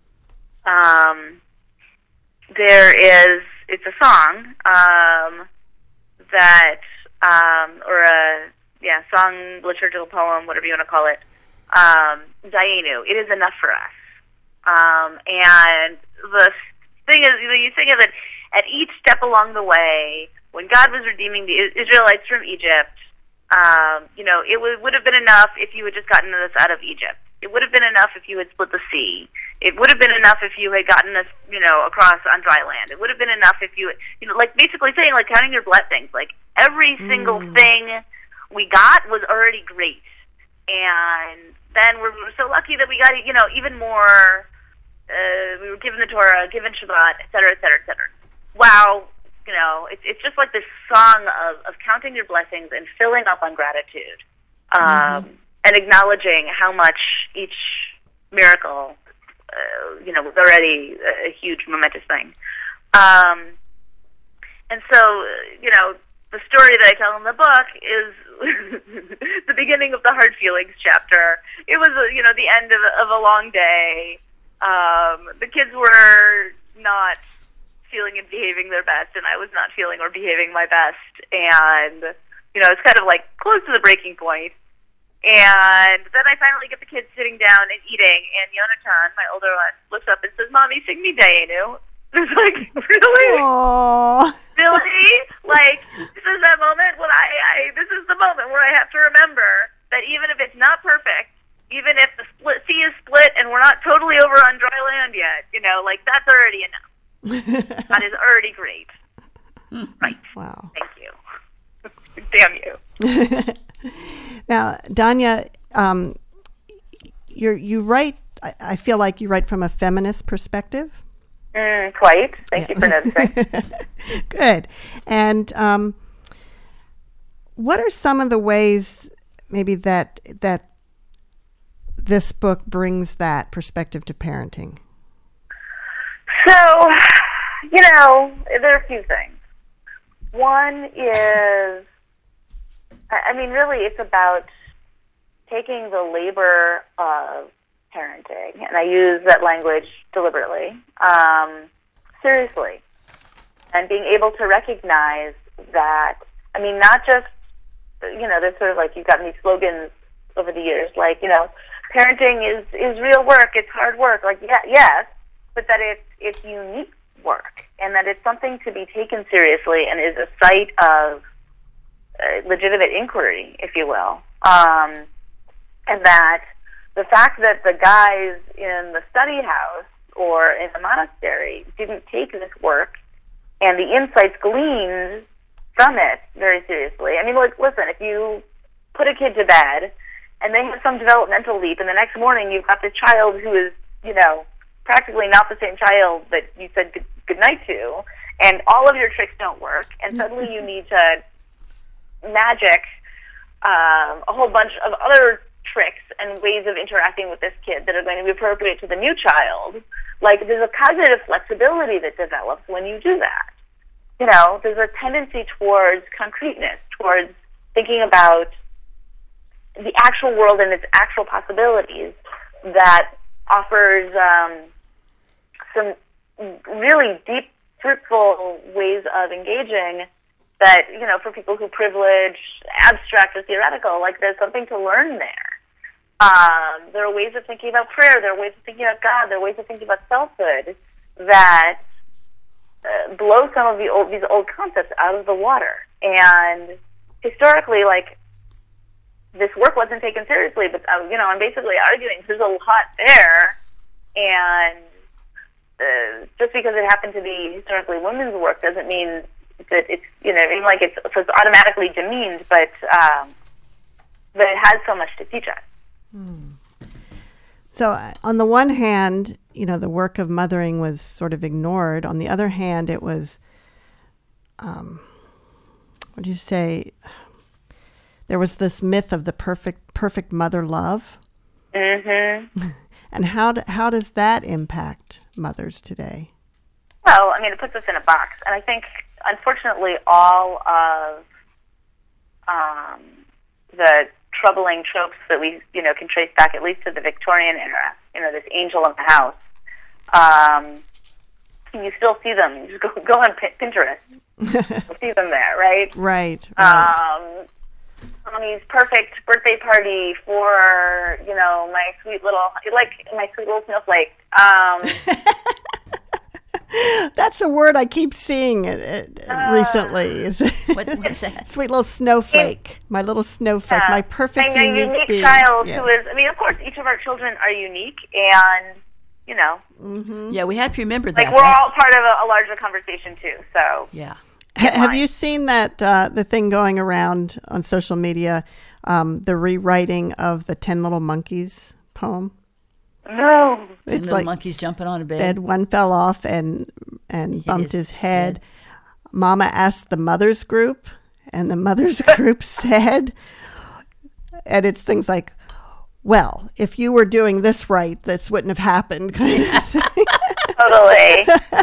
um, there is, it's a song um, that, um, or a, yeah, song, liturgical poem, whatever you want to call it, um, Dayenu, it is enough for us. Um, and the thing is, when you think of it, at each step along the way, when God was redeeming the Israelites from Egypt, um, you know, it would, would have been enough if you had just gotten us out of Egypt. It would have been enough if you had split the sea. It would have been enough if you had gotten us, you know, across on dry land. It would have been enough if you, you know, like basically saying, like counting your blessings. Like every single mm. thing we got was already great. And then we're, we're so lucky that we got, you know, even more. Uh, we were given the Torah, given Shabbat, et cetera, et cetera, et cetera. Wow, you know, it's it's just like this song of, of counting your blessings and filling up on gratitude, um, mm-hmm. and acknowledging how much each miracle, uh, you know, was already a huge momentous thing. Um, and so, you know, the story that I tell in the book is the beginning of the hard feelings chapter. It was, you know, the end of, of a long day. Um, the kids were not feeling and behaving their best, and I was not feeling or behaving my best. And, you know, it's kind of like close to the breaking point. And then I finally get the kids sitting down and eating, and Yonatan, my older one, looks up and says, "Mommy, sing me Dayenu." It's like, really? Aww. Really? Like, this is that moment when I, I, this is the moment where I have to remember that even if it's not perfect, even if the split, sea is split and we're not totally over on dry land yet, you know, like, that's already enough. That is already great. Right. Wow. Thank you. Damn you. Now, Danya, um, you're, you write, I, I feel like you write from a feminist perspective. Mm, quite. Thank yeah. you for noticing. Good. And um, what are some of the ways maybe that that this book brings that perspective to parenting? So, you know, there are a few things. One is, I mean, really, it's about taking the labor of parenting, and I use that language deliberately, um, seriously, and being able to recognize that, I mean, not just, you know, there's sort of like, you've gotten these slogans over the years, like, you know, parenting is, is real work, it's hard work, like, yeah, yes, but that it's, it's unique work, and that it's something to be taken seriously and is a site of uh, legitimate inquiry, if you will, um, and that the fact that the guys in the study house or in the monastery didn't take this work and the insights gleaned from it very seriously. I mean, like, listen, if you put a kid to bed and they have some developmental leap, and the next morning you've got this child who is, you know, practically not the same child that you said good, good night to, and all of your tricks don't work, and suddenly you need to magic um, a whole bunch of other tricks and ways of interacting with this kid that are going to be appropriate to the new child. Like, there's a cognitive flexibility that develops when you do that. You know, there's a tendency towards concreteness, towards thinking about the actual world and its actual possibilities that offers um, some really deep, fruitful ways of engaging that, you know, for people who privilege abstract or theoretical, like there's something to learn there. Um, there are ways of thinking about prayer. There are ways of thinking about God. There are ways of thinking about selfhood that uh, blow some of the old, these old concepts out of the water. And historically, like, this work wasn't taken seriously, but, uh, you know, I'm basically arguing there's a lot there, and uh, just because it happened to be historically women's work doesn't mean that it's, you know, even like it's, so it's automatically demeaned, but, um, but it has so much to teach us. Hmm. So uh, on the one hand, you know, the work of mothering was sort of ignored. On the other hand, it was, um, what do you say? There was this myth of the perfect, perfect mother love. Mm-hmm. And how do, how does that impact mothers today? Well, I mean, it puts us in a box, and I think, unfortunately, all of um, the troubling tropes that we, you know, can trace back at least to the Victorian era, you know, this angel in the house, um, you still see them. You just go, go on Pinterest. You'll see them there, right? Right. right. Um, Mommy's perfect birthday party for, you know, my sweet little, like my sweet little snowflake. Um, That's a word I keep seeing it, it, uh, recently. Is what, what's that? Sweet little snowflake. It, my little snowflake. Yeah, my perfect and unique, unique being. child Yes. who is, I mean, of course, each of our children are unique, and, you know. Mm-hmm. Yeah, we have to remember that. Like, we're all part of a, a larger conversation, too, so. Yeah. Ha- have you seen that, uh, the thing going around on social media, um, the rewriting of the Ten Little Monkeys poem? No. Ten It's little like monkeys jumping on a bed. bed. One fell off and and Hit bumped his his head. head. Mama asked the mother's group, and the mother's group said, and it's things like, well, if you were doing this right, this wouldn't have happened. Kind of thing. Totally.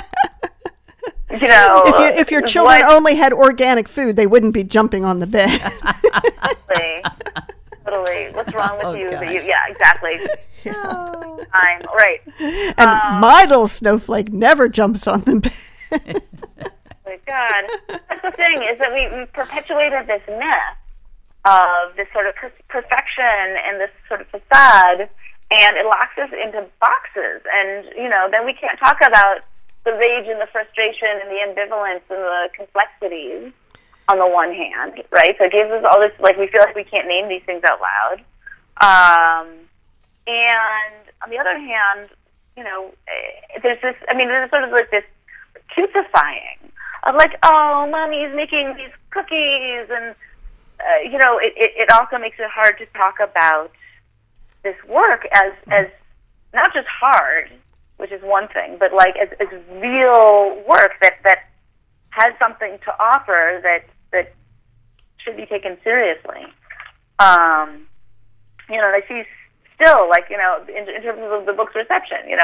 You know, if, you, if your children what, only had organic food, they wouldn't be jumping on the bed. Totally. Totally. What's wrong with Oh, you? That gosh. you? Yeah, exactly. Yeah. I'm right. And Um, my little snowflake never jumps on the bed. My God. That's the thing, is that we, we perpetuated this myth of this sort of per- perfection and this sort of facade, and it locks us into boxes. And, you know, then we can't talk about the rage and the frustration and the ambivalence and the complexities on the one hand, right? So it gives us all this, like, we feel like we can't name these things out loud. Um, and on the other hand, you know, there's this, I mean, there's sort of like this cutesifying of like, oh, Mommy's making these cookies, and, uh, you know, it, it, it also makes it hard to talk about this work as, as not just hard, which is one thing, but like as, as real work that, that has something to offer that that should be taken seriously. Um, you know, and I see still, like, you know, in, in terms of the book's reception, you know,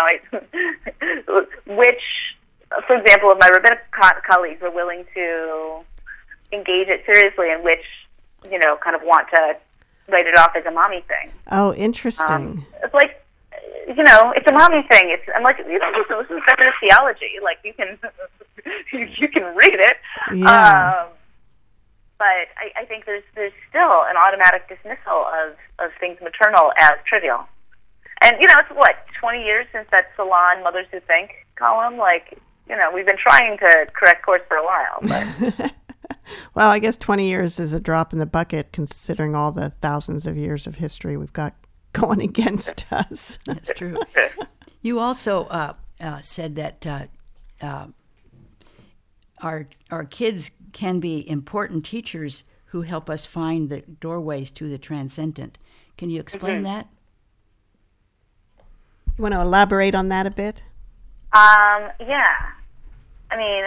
I, which, for example, of my rabbinic co- colleagues are willing to engage it seriously, and which, you know, kind of want to write it off as a mommy thing. Oh, interesting. Um, it's like, you know, it's a mommy thing. It's, I'm like, you know, listen, this is feminist theology. Like, you can, you can read it. Yeah. Um, but I, I think there's there's still an automatic dismissal of, of things maternal as trivial. And, you know, it's what, twenty years since that Salon Mothers Who Think column? Like, you know, we've been trying to correct course for a while. But well, I guess twenty years is a drop in the bucket considering all the thousands of years of history we've got going against us. That's true. You also uh, uh, said that uh, uh, our our kids can be important teachers who help us find the doorways to the transcendent. Can you explain mm-hmm. that? You want to elaborate on that a bit? Um, yeah. I mean,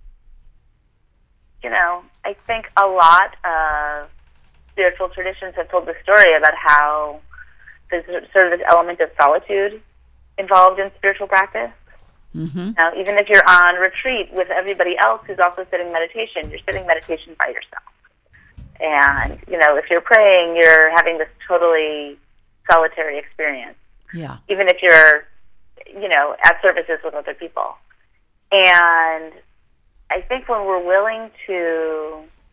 you know, I think a lot of spiritual traditions have told the story about how there's sort of this element of solitude involved in spiritual practice. Mm-hmm. Now, even if you're on retreat with everybody else who's also sitting meditation, you're sitting meditation by yourself. And, you know, if you're praying, you're having this totally solitary experience. Yeah. Even if you're, you know, at services with other people. And I think when we're willing to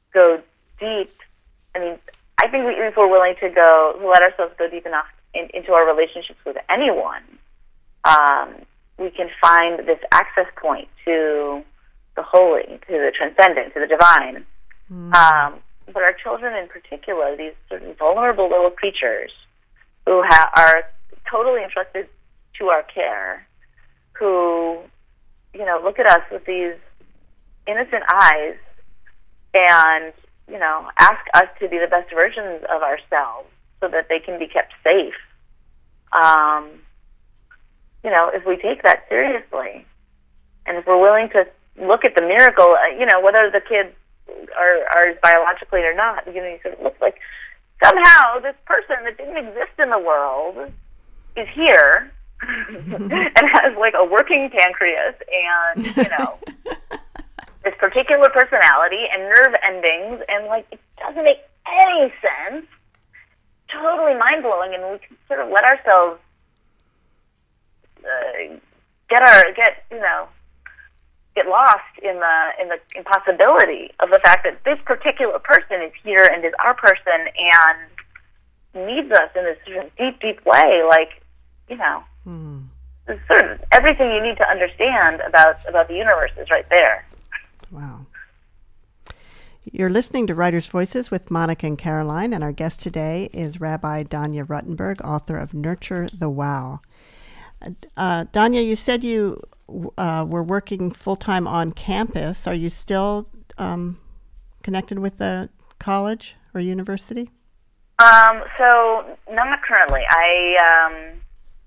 go deep, I mean, I think we, if we're willing to go, let ourselves go deep enough in, into our relationships with anyone, um, we can find this access point to the holy, to the transcendent, to the divine. Mm. Um, but our children in particular, these sort of vulnerable little creatures who ha- are totally entrusted to our care, who, you know, look at us with these innocent eyes and, you know, ask us to be the best versions of ourselves so that they can be kept safe. Um, you know, if we take that seriously, and if we're willing to look at the miracle, you know, whether the kids are, are biologically or not, you know, you sort of look like somehow this person that didn't exist in the world is here and has like a working pancreas and, you know, this particular personality and nerve endings, and like it doesn't make any sense. Totally mind blowing, and we can sort of let ourselves uh, get our get you know get lost in the in the impossibility of the fact that this particular person is here and is our person and needs us in this sort of deep, deep way. Like, you know, hmm. sort of everything you need to understand about about the universe is right there. Wow. You're listening to Writers' Voices with Monica and Caroline, and our guest today is Rabbi Danya Ruttenberg, author of Nurture the Wow. Uh, Danya, you said you uh, were working full-time on campus. Are you still um, connected with the college or university? Um, so, no, not currently. I, um,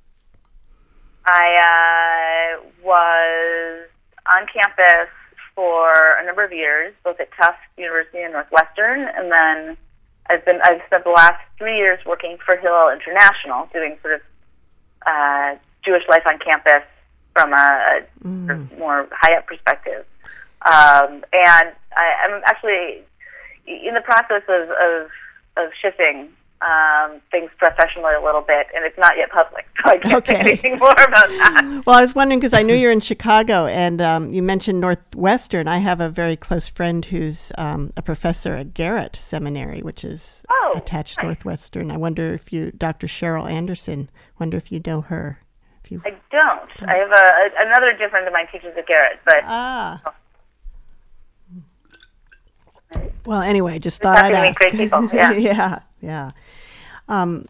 I uh, was on campus for a number of years, both at Tufts University and Northwestern, and then I've been I've spent the last three years working for Hillel International, doing sort of uh, Jewish life on campus from a mm. sort of more high up perspective. Um, and I, I'm actually in the process of of, of shifting um, things professionally a little bit, and it's not yet public, so I can't okay. say anything more about that. Well, I was wondering, because I knew you're in Chicago, and um, you mentioned Northwestern. I have a very close friend who's um, a professor at Garrett Seminary, which is oh, attached nice. to Northwestern. I wonder if you, Doctor Cheryl Anderson, wonder if you know her. If you, I don't. Oh. I have a, a, another dear friend of mine teaches at Garrett, but... Ah. Oh. Well, anyway, just thought I'd ask. Great people. Yeah, yeah, yeah. Um,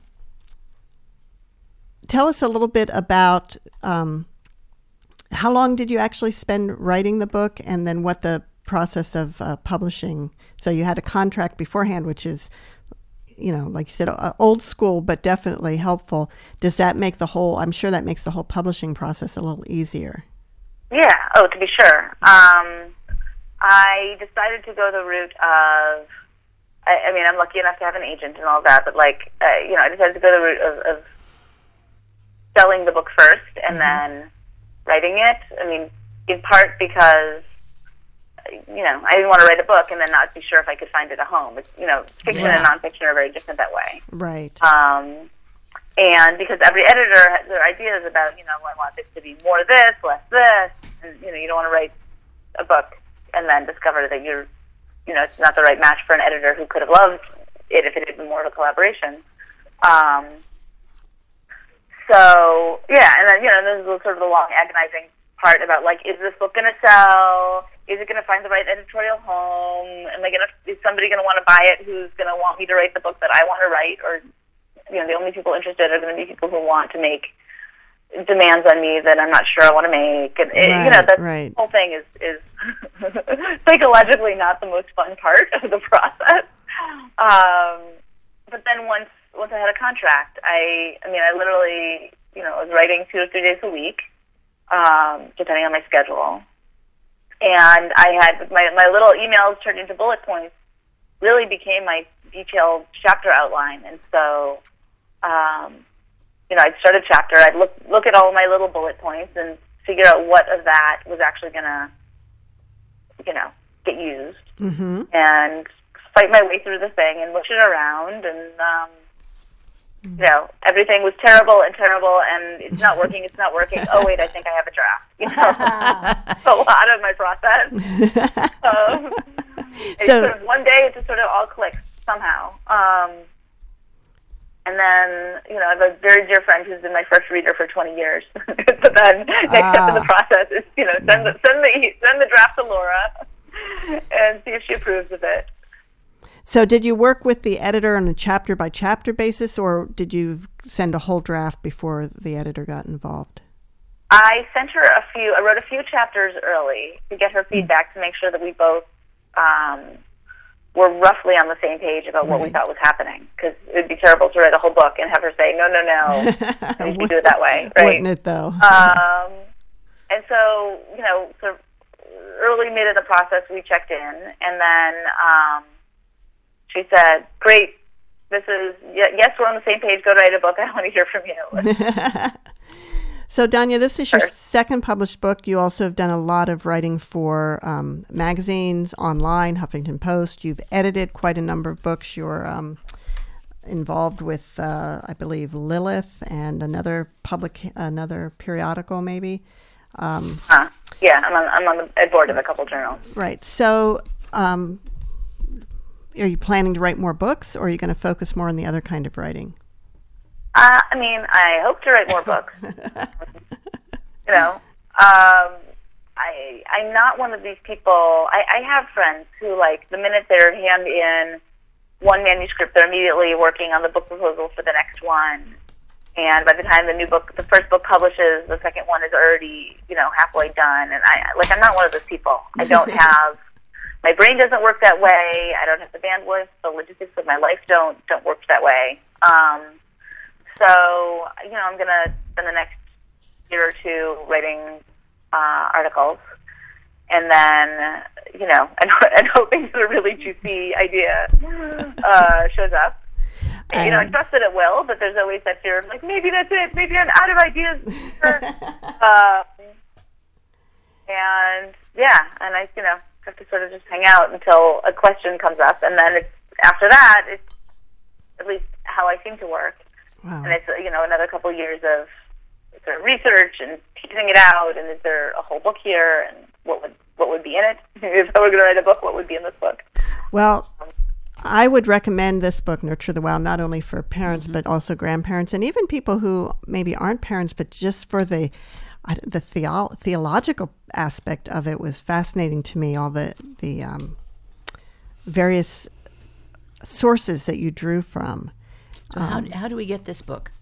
tell us a little bit about um, how long did you actually spend writing the book, and then what the process of uh, publishing. So you had a contract beforehand, which is, you know, like you said, uh, old school, but definitely helpful. Does that make the whole? I'm sure that makes the whole publishing process a little easier. Yeah. Oh, to be sure. Um, I decided to go the route of, I, I mean, I'm lucky enough to have an agent and all that, but like, uh, you know, I decided to go the route of, of selling the book first and mm-hmm. then writing it. I mean, in part because, you know, I didn't want to write a book and then not be sure if I could find it a home. It's, you know, fiction yeah. and nonfiction are very different that way. Right. Um, and because every editor has their ideas about, you know, I want this to be more this, less this, and, you know, you don't want to write a book and then discover that you're, you know, it's not the right match for an editor who could have loved it if it had been more of a collaboration. Um, so, yeah, and then, you know, this is sort of the long agonizing part about, like, is this book going to sell? Is it going to find the right editorial home? Am I going to, is somebody going to want to buy it who's going to want me to write the book that I want to write? Or, you know, the only people interested are going to be people who want to make demands on me that I'm not sure I want to make. And it, right, you know, that right. whole thing is, is psychologically not the most fun part of the process. Um, but then once once I had a contract, I I mean, I literally, you know, was writing two or three days a week, um, depending on my schedule. And I had my my little emails turned into bullet points. Really became my detailed chapter outline, and so. Um, You know, I'd start a chapter, I'd look look at all my little bullet points and figure out what of that was actually going to, you know, get used. Mm-hmm. And fight my way through the thing and mush it around. And, um, mm-hmm. you know, everything was terrible and terrible, and it's not working, it's not working. Oh, wait, I think I have a draft. You know, it's a lot of my process. um, It So- sort of, one day it just sort of all clicked somehow. Um, and then, you know, I have a very dear friend who's been my first reader for twenty years. So then next step in the Ah. process is, you know, send the, send the, send the draft to Laura and see if she approves of it. So did you work with the editor on a chapter-by-chapter basis, or did you send a whole draft before the editor got involved? I sent her a few, I wrote a few chapters early to get her feedback to make sure that we both um, were roughly on the same page about what we Right. thought was happening. Because it would be terrible to write a whole book and have her say, no, no, no, we should do it that way, right? Wouldn't it, though? Um, and so, you know, sort of early, mid in the process, we checked in, and then um, she said, great, this is, yes, we're on the same page, go write a book, I want to hear from you. So, Danya, this is your Sure. second published book. You also have done a lot of writing for um, magazines, online, Huffington Post. You've edited quite a number of books. You're um, involved with, uh, I believe, Lilith and another public, another periodical, maybe. Um, Uh, yeah, I'm on, I'm on the board of a couple journals. right. So, um, are you planning to write more books, or are you going to focus more on the other kind of writing? Uh, I mean, I hope to write more books. You know, um, I I'm not one of these people. I, I have friends who, like, the minute they're hand in one manuscript, they're immediately working on the book proposal for the next one. And by the time the new book, the first book publishes, the second one is already, you know, halfway done. And I like, I'm not one of those people. I don't have. My brain doesn't work that way. I don't have the bandwidth. The logistics of my life don't don't work that way. Um, so, you know, I'm going to spend the next year or two writing uh, articles, and then, you know, and, and hoping that a really juicy idea uh, shows up. And, you know, I trust that it will, but there's always that fear of, like, maybe that's it. Maybe I'm out of ideas. uh, and, yeah, and I, you know, have to sort of just hang out until a question comes up, and then it's, after that, it's at least how I seem to work. Wow. And it's, you know, another couple of years of sort of research and teasing it out, and is there a whole book here, and what would what would be in it? If I were going to write a book, what would be in this book? Well, I would recommend this book, Nurture the Wild, not only for parents, mm-hmm. but also grandparents, and even people who maybe aren't parents, but just for the the theo- theological aspect of it was fascinating to me, all the, the um, various sources that you drew from. So um, how how do we get this book?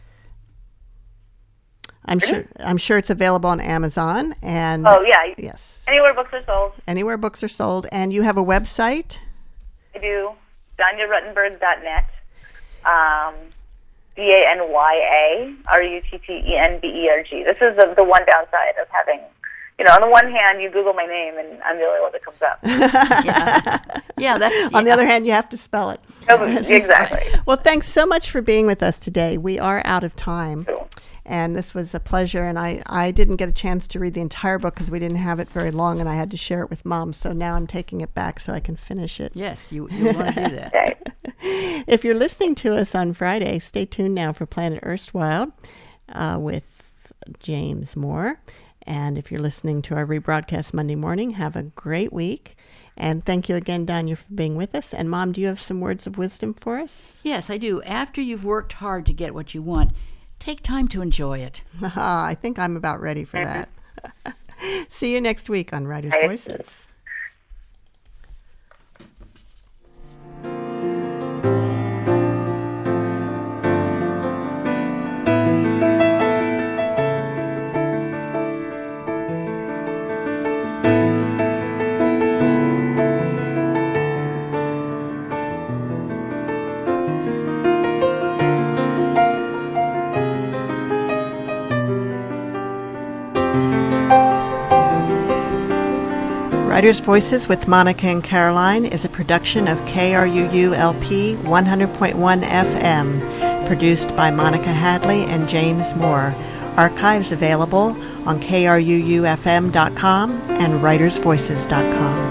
I'm sure I'm sure it's available on Amazon and oh yeah yes anywhere books are sold. Anywhere books are sold, and you have a website. I do. Danya Ruttenberg dot net. Um, D A N Y A R U T T E N B E R G. This is the, the one downside of having. You know, on the one hand, you Google my name, and I'm the only one that comes up. yeah. yeah, that's... Yeah. On the other hand, you have to spell it. Oh, exactly. Well, thanks so much for being with us today. We are out of time, cool. and this was a pleasure. And I, I didn't get a chance to read the entire book because we didn't have it very long, and I had to share it with Mom. So now I'm taking it back so I can finish it. Yes, you, you want to do that. Okay. If you're listening to us on Friday, stay tuned now for Planet Erstwhile uh, with James Moore. And if you're listening to our rebroadcast Monday morning, have a great week. And thank you again, Danya, for being with us. And Mom, do you have some words of wisdom for us? Yes, I do. After you've worked hard to get what you want, take time to enjoy it. I think I'm about ready for that. See you next week on Writer's Bye. Voices. Writers' Voices with Monica and Caroline is a production of K R U U L P one hundred point one F M, produced by Monica Hadley and James Moore. Archives available on K R U U F M dot com and writers voices dot com.